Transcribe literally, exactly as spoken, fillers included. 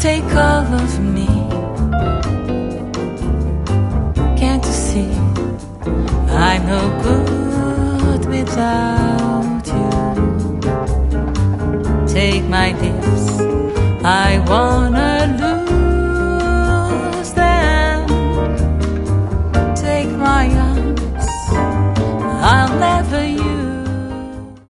take all of me. Can't you see I'm no good without you? Take my lips, I want